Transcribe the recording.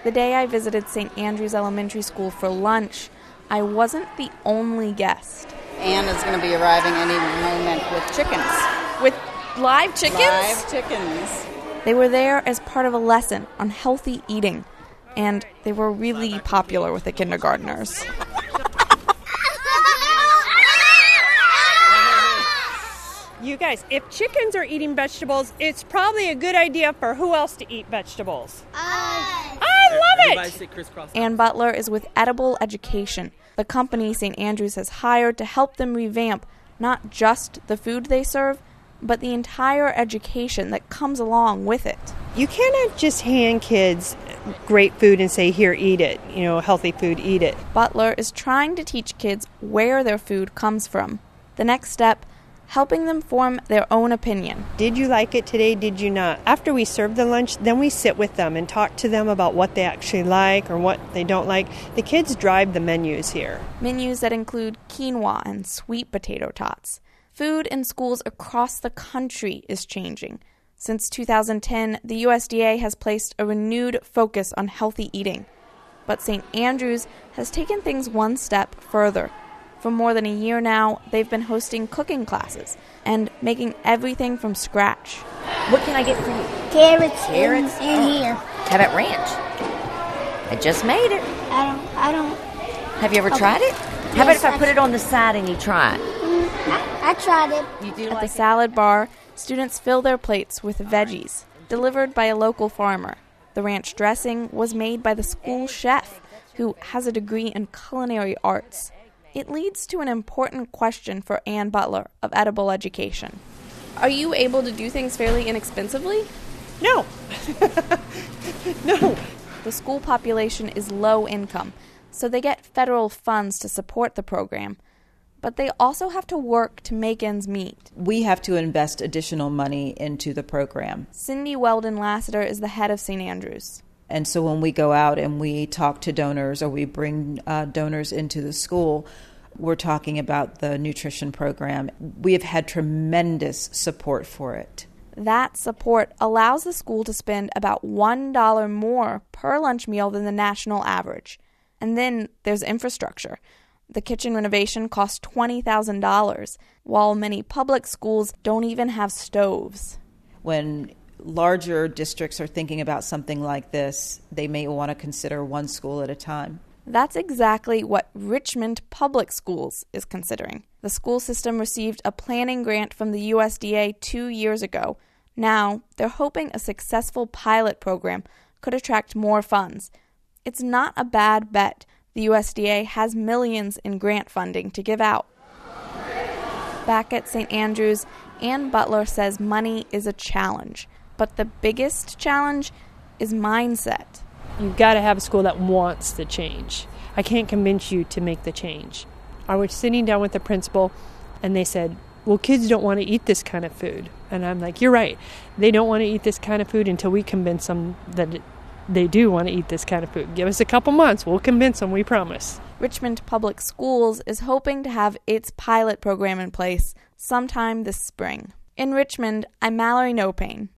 The day I visited St. Andrews Elementary School for lunch, I wasn't the only guest. Anne is going to be arriving any moment with chickens. With live chickens? Live chickens. They were there as part of a lesson on healthy eating, and they were really popular with the kindergartners. You guys, if chickens are eating vegetables, it's probably a good idea for who else to eat vegetables? I love it! Ann Butler is with Edible Education, the company St. Andrews has hired to help them revamp not just the food they serve, but the entire education that comes along with it. You cannot just hand kids great food and say, here, eat it. Healthy food, eat it. Butler is trying to teach kids where their food comes from. The next step, helping them form their own opinion. Did you like it today? Did you not? After we serve the lunch, then we sit with them and talk to them about what they actually like or what they don't like. The kids drive the menus here. Menus that include quinoa and sweet potato tots. Food in schools across the country is changing. Since 2010, the USDA has placed a renewed focus on healthy eating. But St. Andrews has taken things one step further. For more than a year now, they've been hosting cooking classes and making everything from scratch. What can I get for you? Carrots And here. How about ranch? I just made it. I don't. Have you ever tried it? How about if I put it on the side and you try it? I tried it. You do At the salad bar, students fill their plates with veggies, delivered by a local farmer. The ranch dressing was made by the school chef, who has a degree in culinary arts. It leads to an important question for Ann Butler of Edible Education. Are you able to do things fairly inexpensively? No. No. The school population is low income, so they get federal funds to support the program. But they also have to work to make ends meet. We have to invest additional money into the program. Cindy Weldon Lassiter is the head of St. Andrews. And so when we go out and we talk to donors or we bring donors into the school, we're talking about the nutrition program. We have had tremendous support for it. That support allows the school to spend about $1 more per lunch meal than the national average. And then there's infrastructure. The kitchen renovation costs $20,000, while many public schools don't even have stoves. When larger districts are thinking about something like this, they may want to consider one school at a time. That's exactly what Richmond Public Schools is considering. The school system received a planning grant from the USDA 2 years ago. Now, they're hoping a successful pilot program could attract more funds. It's not a bad bet. The USDA has millions in grant funding to give out. Back at St. Andrews, Ann Butler says money is a challenge. But the biggest challenge is mindset. You've got to have a school that wants the change. I can't convince you to make the change. I was sitting down with the principal, and they said, well, kids don't want to eat this kind of food. And I'm like, you're right. They don't want to eat this kind of food until we convince them that they do want to eat this kind of food. Give us a couple months. We'll convince them, we promise. Richmond Public Schools is hoping to have its pilot program in place sometime this spring. In Richmond, I'm Mallory Nopane.